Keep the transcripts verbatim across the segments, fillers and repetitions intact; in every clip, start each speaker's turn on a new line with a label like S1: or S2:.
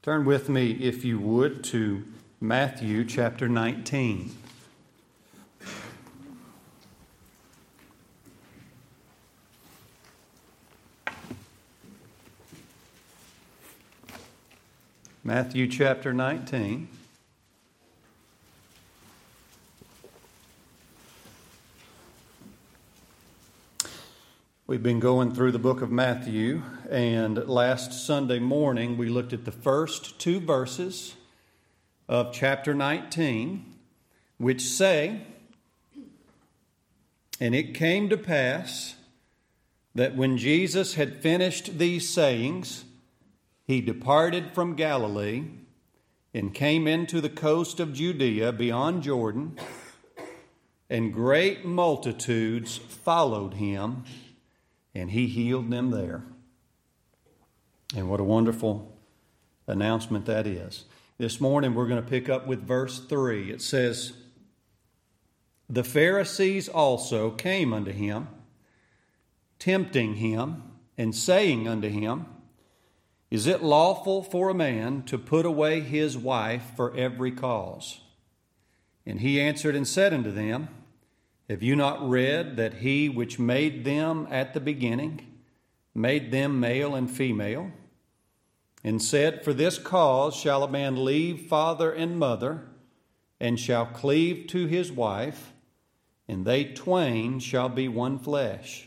S1: Turn with me, if you would, to Matthew chapter nineteen. Matthew chapter nineteen. We've been going through the book of Matthew, and last Sunday morning we looked at the first two verses of chapter nineteen, which say, "And it came to pass that when Jesus had finished these sayings, he departed from Galilee and came into the coast of Judea beyond Jordan, and great multitudes followed him, and he healed them there." And what a wonderful announcement that is. This morning we're going to pick up with verse three. It says, "The Pharisees also came unto him, tempting him, and saying unto him, Is it lawful for a man to put away his wife for every cause? And he answered and said unto them, Have you not read that he which made them at the beginning made them male and female, and said, For this cause shall a man leave father and mother, and shall cleave to his wife, and they twain shall be one flesh.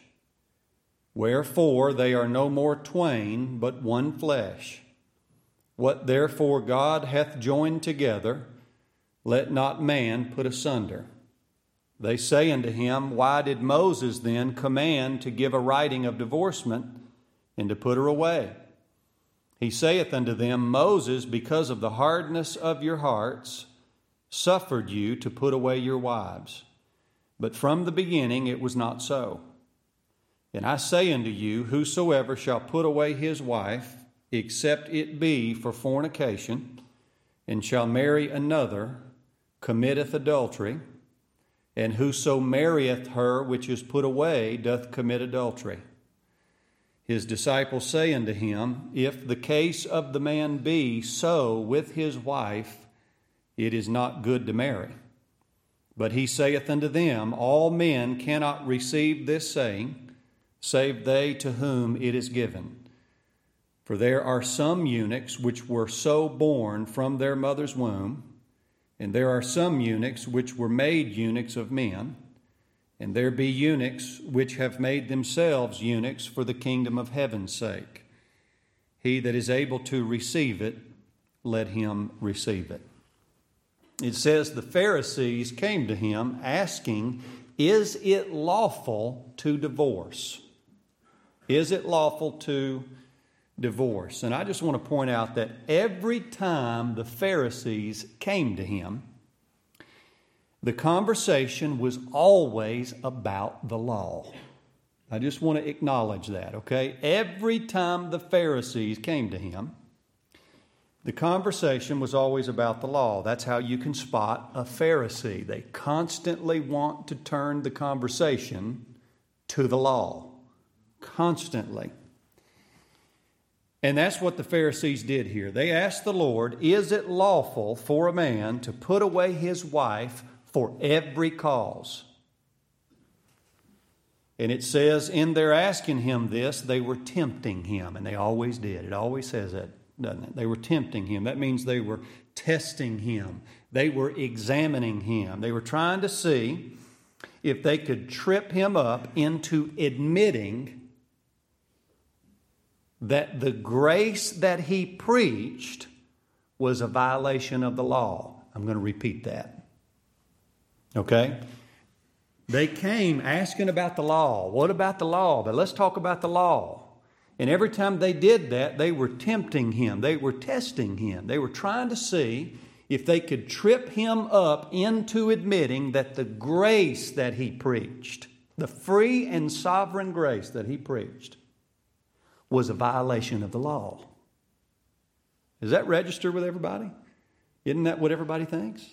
S1: Wherefore they are no more twain, but one flesh. What therefore God hath joined together, let not man put asunder. They say unto him, Why did Moses then command to give a writing of divorcement, and to put her away? He saith unto them, Moses, because of the hardness of your hearts, suffered you to put away your wives. But from the beginning it was not so. And I say unto you, whosoever shall put away his wife, except it be for fornication, and shall marry another, committeth adultery. And whoso marrieth her which is put away doth commit adultery. His disciples say unto him, If the case of the man be so with his wife, it is not good to marry. But he saith unto them, All men cannot receive this saying, save they to whom it is given. For there are some eunuchs which were so born from their mother's womb, and there are some eunuchs which were made eunuchs of men, and there be eunuchs which have made themselves eunuchs for the kingdom of heaven's sake. He that is able to receive it, let him receive it." It says the Pharisees came to him asking, Is it lawful to divorce? Is it lawful to divorce? And I just want to point out that every time the Pharisees came to him, the conversation was always about the law. I just want to acknowledge that, okay? Every time the Pharisees came to him, the conversation was always about the law. That's how you can spot a Pharisee. They constantly want to turn the conversation to the law. Constantly. And that's what the Pharisees did here. They asked the Lord, Is it lawful for a man to put away his wife for every cause? And it says in their asking him this, they were tempting him. And they always did. It always says that, doesn't it? They were tempting him. That means they were testing him. They were examining him. They were trying to see if they could trip him up into admitting that the grace that he preached was a violation of the law. I'm going to repeat that. Okay? They came asking about the law. What about the law? But let's talk about the law. And every time they did that, they were tempting him. They were testing him. They were trying to see if they could trip him up into admitting that the grace that he preached, the free and sovereign grace that he preached, was a violation of the law. Does that register with everybody? Isn't that what everybody thinks?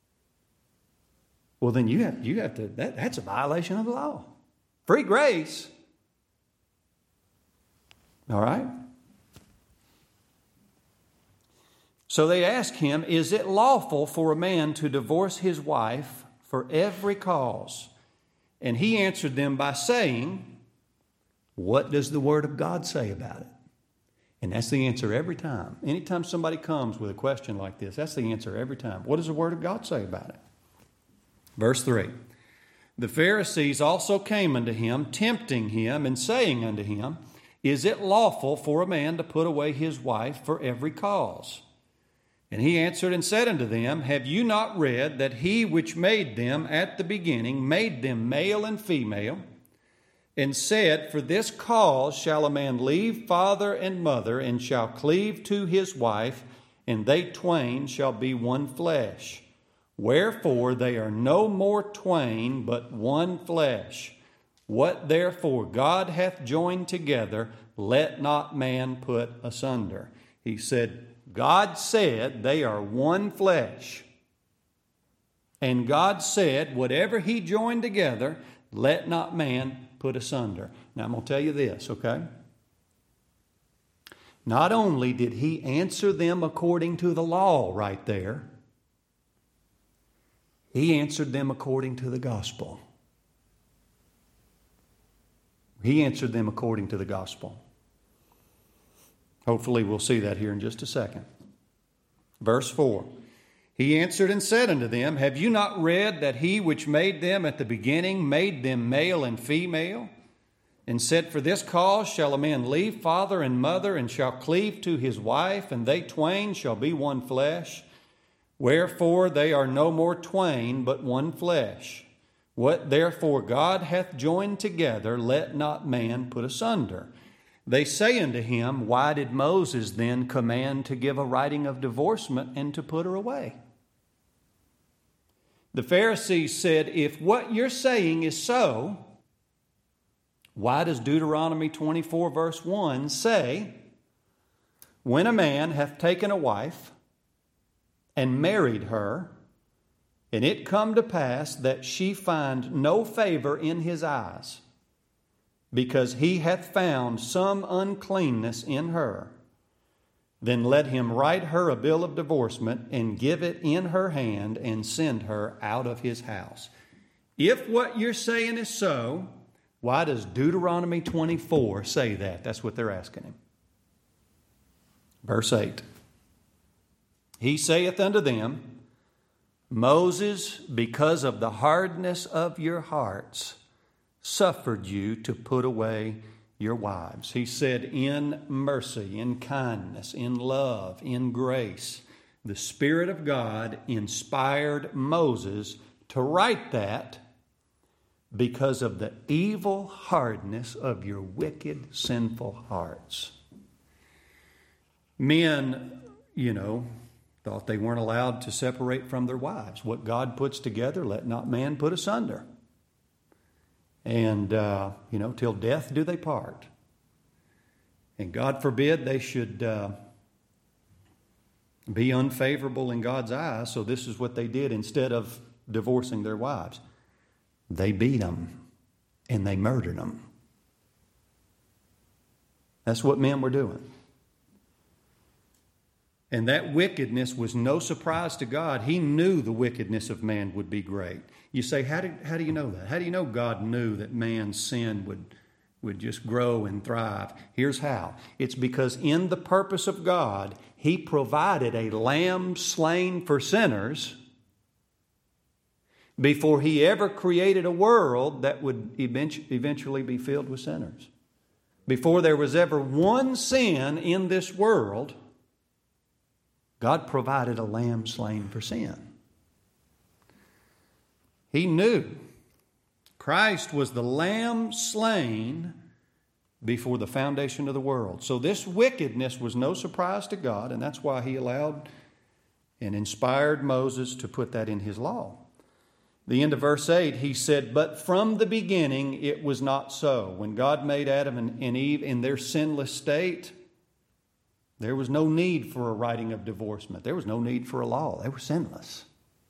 S1: Well, then you have you have to that, that's a violation of the law. Free grace. All right? So they asked him, is it lawful for a man to divorce his wife for every cause? And he answered them by saying, what does the Word of God say about it? And that's the answer every time. Anytime somebody comes with a question like this, that's the answer every time. What does the Word of God say about it? Verse three. The Pharisees also came unto him, tempting him, and saying unto him, is it lawful for a man to put away his wife for every cause? And he answered and said unto them, have you not read that he which made them at the beginning made them male and female, and said, for this cause shall a man leave father and mother, and shall cleave to his wife, and they twain shall be one flesh. Wherefore they are no more twain, but one flesh. What therefore God hath joined together, let not man put asunder. He said, God said they are one flesh. And God said, whatever he joined together, let not man put asunder. Now I'm going to tell you this, okay? Not only did he answer them according to the law right there, he answered them according to the gospel. He answered them according to the gospel. Hopefully we'll see that here in just a second. Verse four. He answered and said unto them, have you not read that he which made them at the beginning made them male and female? And said, for this cause shall a man leave father and mother, and shall cleave to his wife, and they twain shall be one flesh. Wherefore they are no more twain, but one flesh. What therefore God hath joined together, let not man put asunder. They say unto him, why did Moses then command to give a writing of divorcement and to put her away? The Pharisees said, if what you're saying is so, why does Deuteronomy twenty-four verse one say, when a man hath taken a wife and married her, and it come to pass that she find no favor in his eyes, because he hath found some uncleanness in her, then let him write her a bill of divorcement and give it in her hand and send her out of his house. If what you're saying is so, why does Deuteronomy twenty-four say that? That's what they're asking him. Verse eight. He saith unto them, Moses, because of the hardness of your hearts, suffered you to put away your wives. He said, in mercy, in kindness, in love, in grace, the Spirit of God inspired Moses to write that because of the evil hardness of your wicked, sinful hearts. Men, you know, thought they weren't allowed to separate from their wives. What God puts together, let not man put asunder. And, uh, you know, till death do they part. And God forbid they should uh, be unfavorable in God's eyes. So this is what they did instead of divorcing their wives. They beat them and they murdered them. That's what men were doing. And that wickedness was no surprise to God. He knew the wickedness of man would be great. You say, how do, how do you know that? How do you know God knew that man's sin would, would just grow and thrive? Here's how. It's because in the purpose of God, He provided a lamb slain for sinners before He ever created a world that would eventually be filled with sinners. Before there was ever one sin in this world, God provided a lamb slain for sin. He knew Christ was the lamb slain before the foundation of the world. So this wickedness was no surprise to God, and that's why He allowed and inspired Moses to put that in His law. The end of verse eight, he said, but from the beginning it was not so. When God made Adam and Eve in their sinless state, there was no need for a writing of divorcement. There was no need for a law. They were sinless.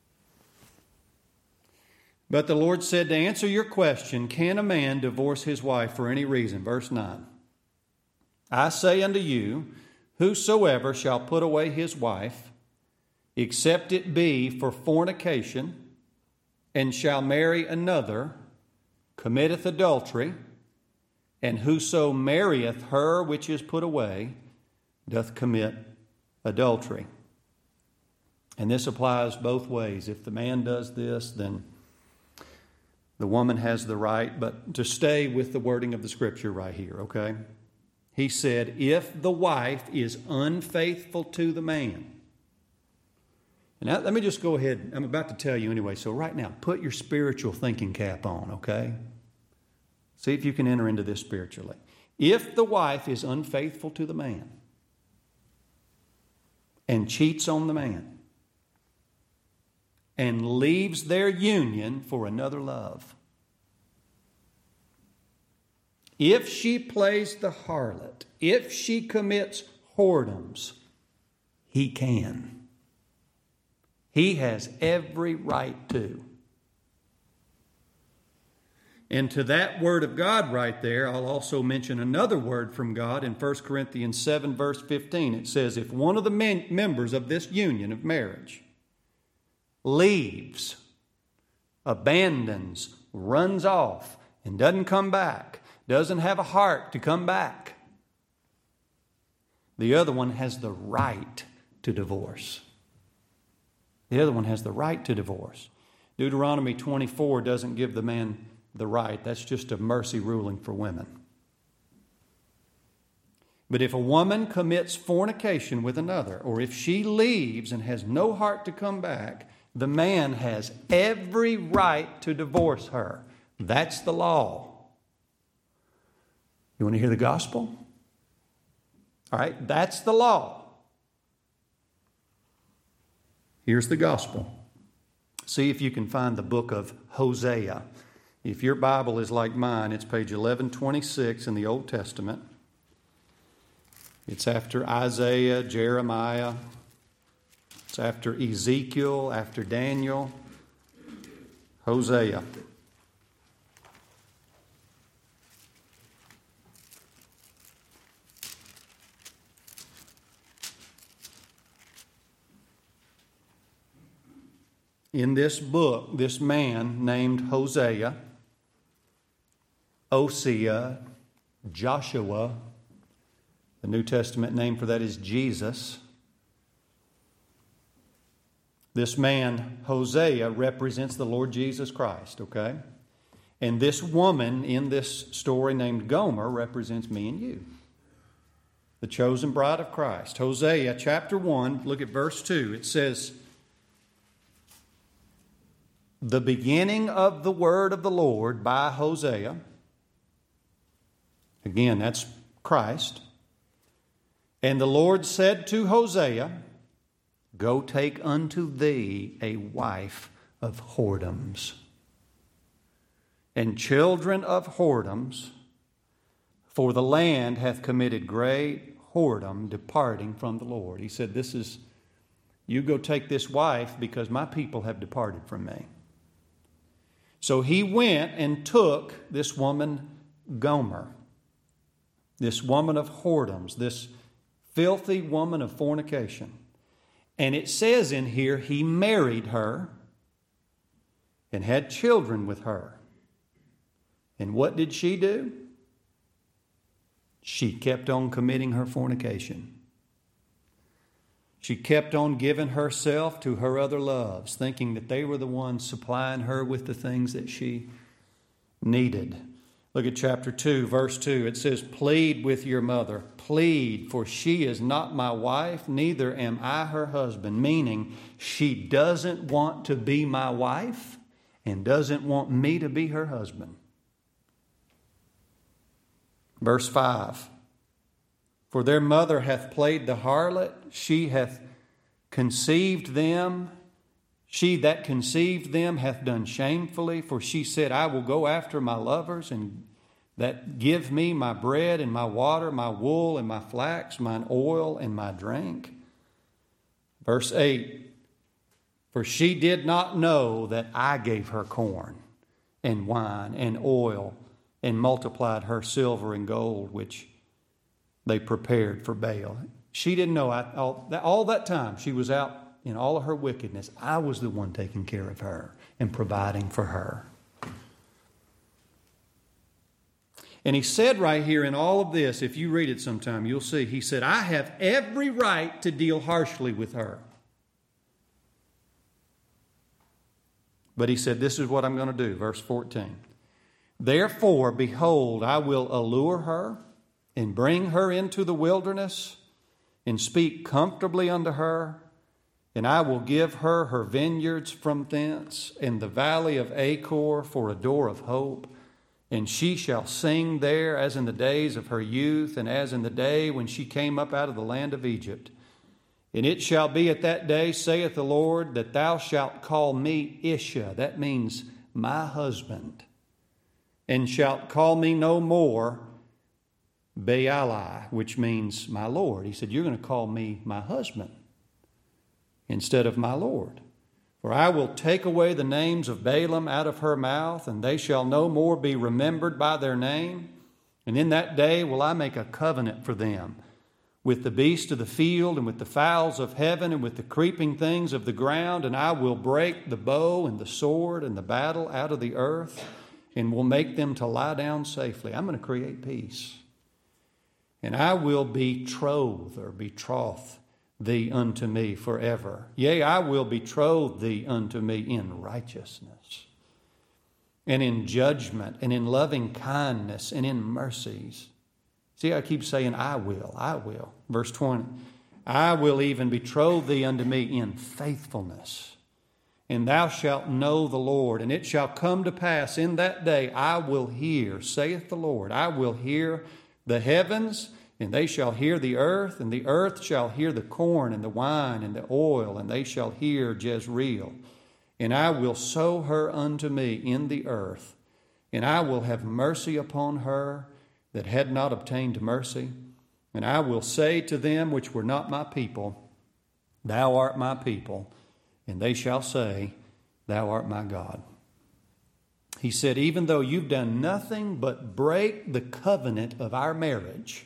S1: But the Lord said, to answer your question, can a man divorce his wife for any reason? Verse nine. I say unto you, Whosoever shall put away his wife, except it be for fornication, and shall marry another, committeth adultery, and whoso marrieth her which is put away doth commit adultery. And this applies both ways. If the man does this, then the woman has the right, but to stay with the wording of the Scripture right here, okay? He said, if the wife is unfaithful to the man. And now, let me just go ahead. I'm about to tell you anyway. So right now, put your spiritual thinking cap on, okay? See if you can enter into this spiritually. If the wife is unfaithful to the man and cheats on the man and leaves their union for another love, if she plays the harlot, if she commits whoredoms, he can. He has every right to. And to that word of God right there, I'll also mention another word from God in First Corinthians seven, verse fifteen. It says, if one of the men- members of this union of marriage leaves, abandons, runs off, and doesn't come back, doesn't have a heart to come back, the other one has the right to divorce. The other one has the right to divorce. Deuteronomy twenty-four doesn't give the man the right. That's just a mercy ruling for women. But if a woman commits fornication with another, or if she leaves and has no heart to come back, the man has every right to divorce her. That's the law. You want to hear the gospel? All right, that's the law. Here's the gospel. See if you can find the book of Hosea. If your Bible is like mine, it's page eleven twenty-six in the Old Testament. It's after Isaiah, Jeremiah. It's after Ezekiel, after Daniel. Hosea. In this book, this man named Hosea, Osea, Joshua, the New Testament name for that is Jesus. This man, Hosea, represents the Lord Jesus Christ, okay? And this woman in this story named Gomer represents me and you, the chosen bride of Christ. Hosea chapter one, look at verse two. It says, the beginning of the word of the Lord by Hosea. Again, that's Christ. And the Lord said to Hosea, go take unto thee a wife of whoredoms and children of whoredoms, for the land hath committed great whoredom, departing from the Lord. He said, this is, you go take this wife because my people have departed from me. So he went and took this woman Gomer, this woman of whoredoms, this filthy woman of fornication. And it says in here, he married her and had children with her. And what did she do? She kept on committing her fornication. She kept on giving herself to her other loves, thinking that they were the ones supplying her with the things that she needed. Look at chapter two, verse two. It says, plead with your mother. Plead, for she is not my wife, neither am I her husband. Meaning, she doesn't want to be my wife and doesn't want me to be her husband. Verse five. For their mother hath played the harlot, she hath conceived them. She that conceived them hath done shamefully, for she said, I will go after my lovers, and that give me my bread and my water, my wool and my flax, mine oil and my drink. Verse eight, for she did not know that I gave her corn and wine and oil, and multiplied her silver and gold, which they prepared for Baal. She didn't know. I, all, that, all that time she was out in all of her wickedness. I was the one taking care of her and providing for her. And he said right here in all of this, if you read it sometime, you'll see, he said, I have every right to deal harshly with her. But he said, this is what I'm going to do. Verse fourteen. Therefore, behold, I will allure her and bring her into the wilderness and speak comfortably unto her. And I will give her her vineyards from thence and the valley of Achor for a door of hope. And she shall sing there as in the days of her youth and as in the day when she came up out of the land of Egypt. And it shall be at that day, saith the Lord, that thou shalt call me Isha. That means my husband. And shalt call me no more Baali, which means my Lord. He said, you're going to call me my husband instead of my Lord. For I will take away the names of Balaam out of her mouth, and they shall no more be remembered by their name. And in that day will I make a covenant for them with the beasts of the field and with the fowls of heaven and with the creeping things of the ground. And I will break the bow and the sword and the battle out of the earth and will make them to lie down safely. I'm going to create peace. And I will betroth or betroth thee unto me forever. Yea, I will betroth thee unto me in righteousness and in judgment and in loving kindness and in mercies. See, I keep saying, I will, I will. Verse twenty, I will even betroth thee unto me in faithfulness. And thou shalt know the Lord. And it shall come to pass in that day, I will hear, saith the Lord, I will hear the heavens, and they shall hear the earth, and the earth shall hear the corn and the wine and the oil, and they shall hear Jezreel. And I will sow her unto me in the earth, and I will have mercy upon her that had not obtained mercy. And I will say to them which were not my people, Thou art my people, and they shall say, Thou art my God. He said, even though you've done nothing but break the covenant of our marriage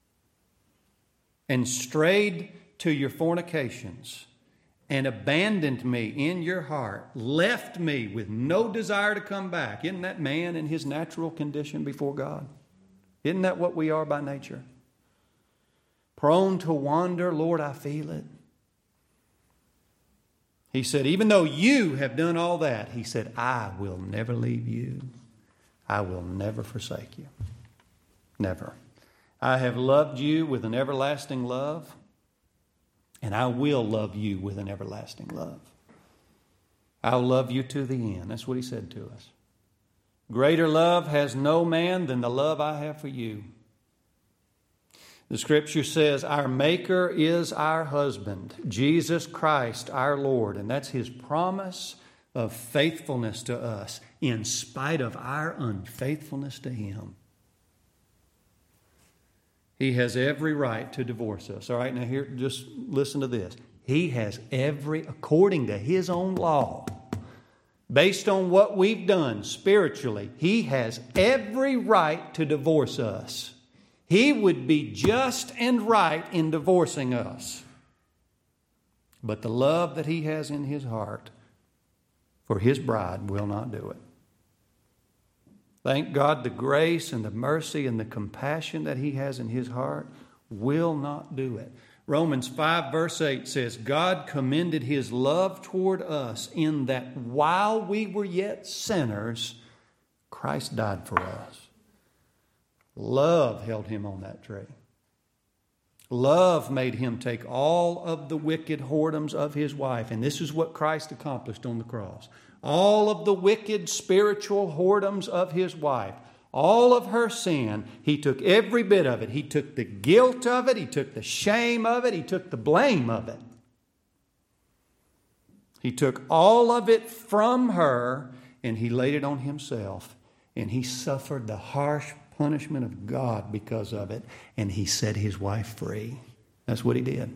S1: and strayed to your fornications and abandoned me in your heart, left me with no desire to come back. Isn't that man in his natural condition before God? Isn't that what we are by nature? Prone to wander, Lord, I feel it. He said, even though you have done all that, he said, I will never leave you. I will never forsake you. Never. I have loved you with an everlasting love, and I will love you with an everlasting love. I'll love you to the end. That's what he said to us. Greater love has no man than the love I have for you. The Scripture says our Maker is our husband, Jesus Christ our Lord. And that's His promise of faithfulness to us in spite of our unfaithfulness to Him. He has every right to divorce us. All right, now here, just listen to this. He has every, according to His own law, based on what we've done spiritually, He has every right to divorce us. He would be just and right in divorcing us. But the love that He has in His heart for His bride will not do it. Thank God the grace and the mercy and the compassion that He has in His heart will not do it. Romans five verse eight says, God commended His love toward us in that while we were yet sinners, Christ died for us. Love held Him on that tree. Love made Him take all of the wicked whoredoms of His wife. And this is what Christ accomplished on the cross. All of the wicked spiritual whoredoms of His wife. All of her sin. He took every bit of it. He took the guilt of it. He took the shame of it. He took the blame of it. He took all of it from her and He laid it on Himself. And He suffered the harsh punishment of God because of it, and He set His wife free. That's what He did.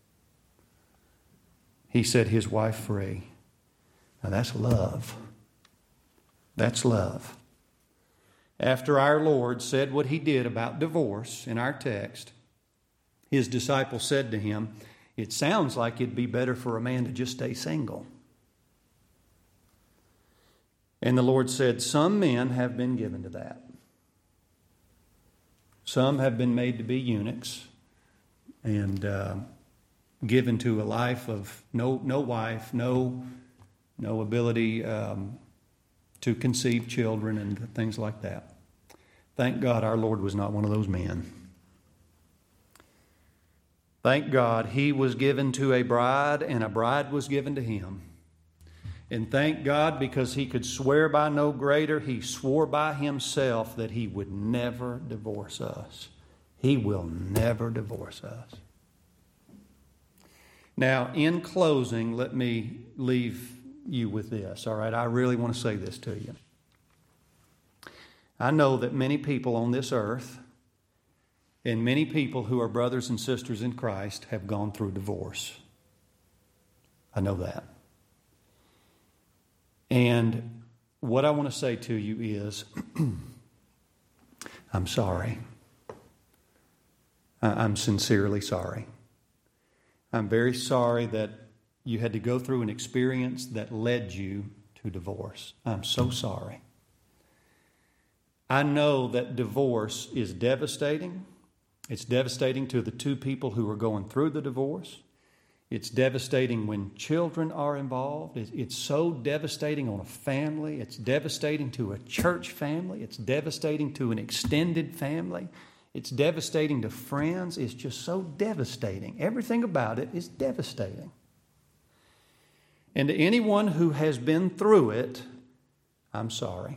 S1: He set His wife free. Now that's love. That's love. After our Lord said what He did about divorce in our text, His disciples said to him, "It sounds like it'd be better for a man to just stay single." And the Lord said, "Some men have been given to that. Some have been made to be eunuchs and uh, given to a life of no no wife, no no ability um, to conceive children and things like that." Thank God our Lord was not one of those men. Thank God He was given to a bride and a bride was given to Him. And thank God, because He could swear by no greater, He swore by Himself that He would never divorce us. He will never divorce us. Now, in closing, let me leave you with this, all right? I really want to say this to you. I know that many people on this earth and many people who are brothers and sisters in Christ have gone through divorce. I know that. And what I want to say to you is, I'm sorry. I'm sincerely sorry. I'm very sorry that you had to go through an experience that led you to divorce. I'm so sorry. I know that divorce is devastating. It's devastating to the two people who are going through the divorce. It's devastating when children are involved. It's so devastating on a family. It's devastating to a church family. It's devastating to an extended family. It's devastating to friends. It's just so devastating. Everything about it is devastating. And to anyone who has been through it, I'm sorry.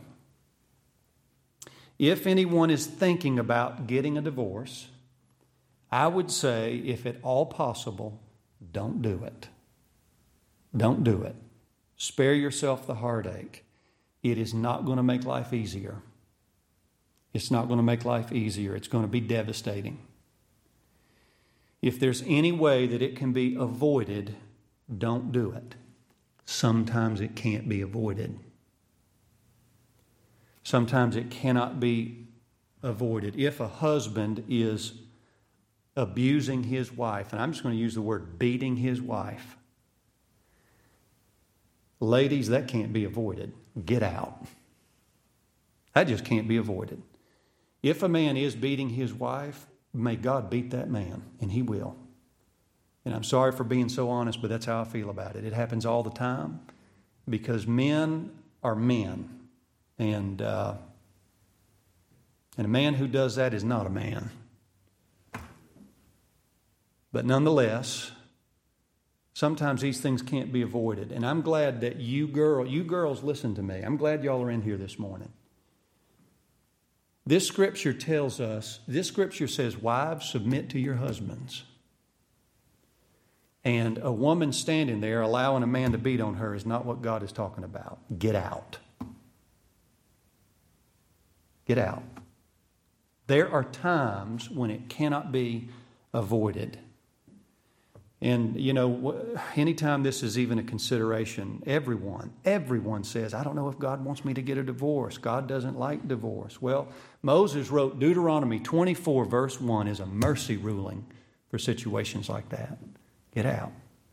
S1: If anyone is thinking about getting a divorce, I would say, if at all possible, don't do it. Don't do it. Spare yourself the heartache. It is not going to make life easier. It's not going to make life easier. It's going to be devastating. If there's any way that it can be avoided, don't do it. Sometimes it can't be avoided. Sometimes it cannot be avoided. If a husband is abusing his wife, and I'm just going to use the word beating his wife, ladies, that can't be avoided. Get out. That just can't be avoided. If a man is beating his wife, may God beat that man, and He will. And I'm sorry for being so honest, but that's how I feel about it. It happens all the time because men are men. And uh, and a man who does that is not a man. But nonetheless, sometimes these things can't be avoided. And I'm glad that you girl, you girls listen to me. I'm glad y'all are in here this morning. This scripture tells us, this scripture says, wives, submit to your husbands. And a woman standing there allowing a man to beat on her is not what God is talking about. Get out. Get out. There are times when it cannot be avoided. And, you know, anytime this is even a consideration, everyone, everyone says, I don't know if God wants me to get a divorce. God doesn't like divorce. Well, Moses wrote Deuteronomy twenty-four, verse one, is a mercy ruling for situations like that. Get out.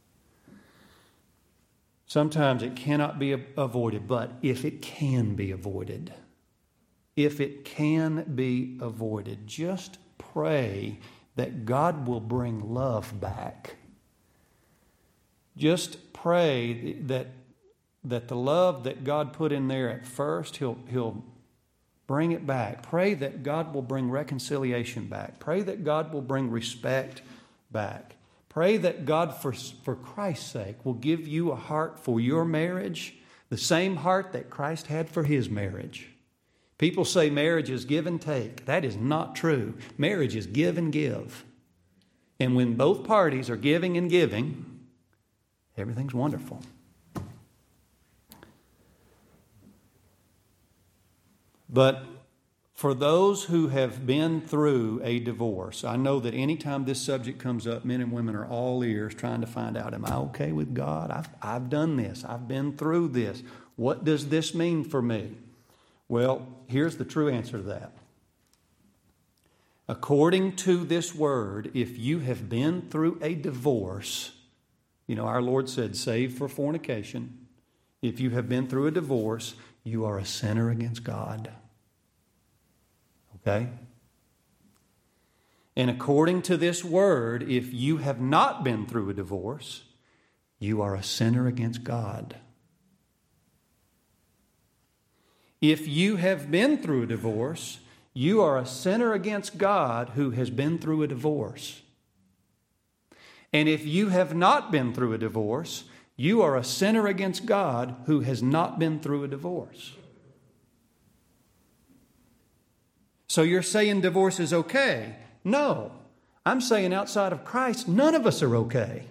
S1: Sometimes it cannot be avoided, but if it can be avoided, if it can be avoided, just pray that God will bring love back. Just pray that, that the love that God put in there at first, He'll, He'll bring it back. Pray that God will bring reconciliation back. Pray that God will bring respect back. Pray that God, for, for Christ's sake, will give you a heart for your marriage, the same heart that Christ had for His marriage. People say marriage is give and take. That is not true. Marriage is give and give. And when both parties are giving and giving, everything's wonderful. But for those who have been through a divorce, I know that anytime this subject comes up, men and women are all ears trying to find out, am I okay with God? I've, I've done this. I've been through this. What does this mean for me? Well, here's the true answer to that. According to this word, if you have been through a divorce, you know, our Lord said, save for fornication. If you have been through a divorce, you are a sinner against God. Okay? And according to this word, if you have not been through a divorce, you are a sinner against God. If you have been through a divorce, you are a sinner against God who has been through a divorce. And if you have not been through a divorce, you are a sinner against God who has not been through a divorce. So you're saying divorce is okay? No. I'm saying outside of Christ, none of us are okay.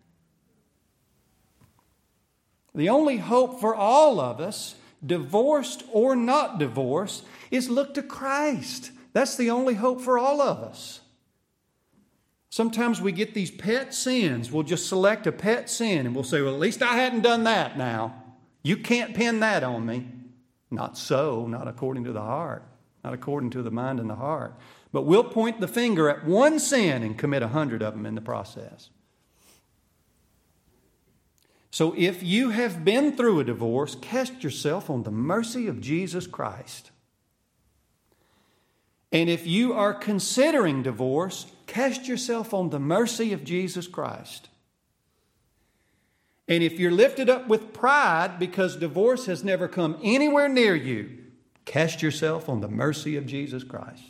S1: The only hope for all of us, divorced or not divorced, is look to Christ. That's the only hope for all of us. Sometimes we get these pet sins. We'll just select a pet sin and we'll say, well, at least I hadn't done that now. You can't pin that on me. Not so, not according to the heart, not according to the mind and the heart. But we'll point the finger at one sin and commit a hundred of them in the process. So if you have been through a divorce, cast yourself on the mercy of Jesus Christ. And if you are considering divorce, cast yourself on the mercy of Jesus Christ. And if you're lifted up with pride because divorce has never come anywhere near you, cast yourself on the mercy of Jesus Christ.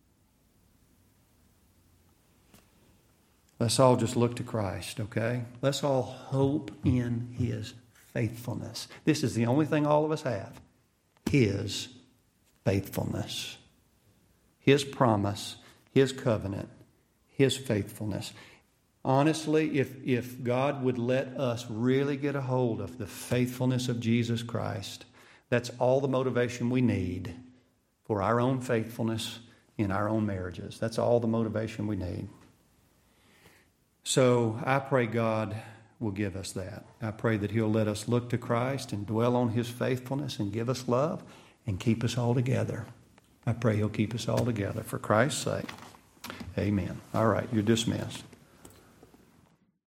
S1: Let's all just look to Christ, okay? Let's all hope in His faithfulness. This is the only thing all of us have. His faithfulness. His promise, His covenant, His faithfulness. Honestly, if, if God would let us really get a hold of the faithfulness of Jesus Christ, that's all the motivation we need for our own faithfulness in our own marriages. That's all the motivation we need. So I pray God will give us that. I pray that He'll let us look to Christ and dwell on His faithfulness and give us love and keep us all together. I pray He'll keep us all together for Christ's sake. Amen. All right, you're dismissed.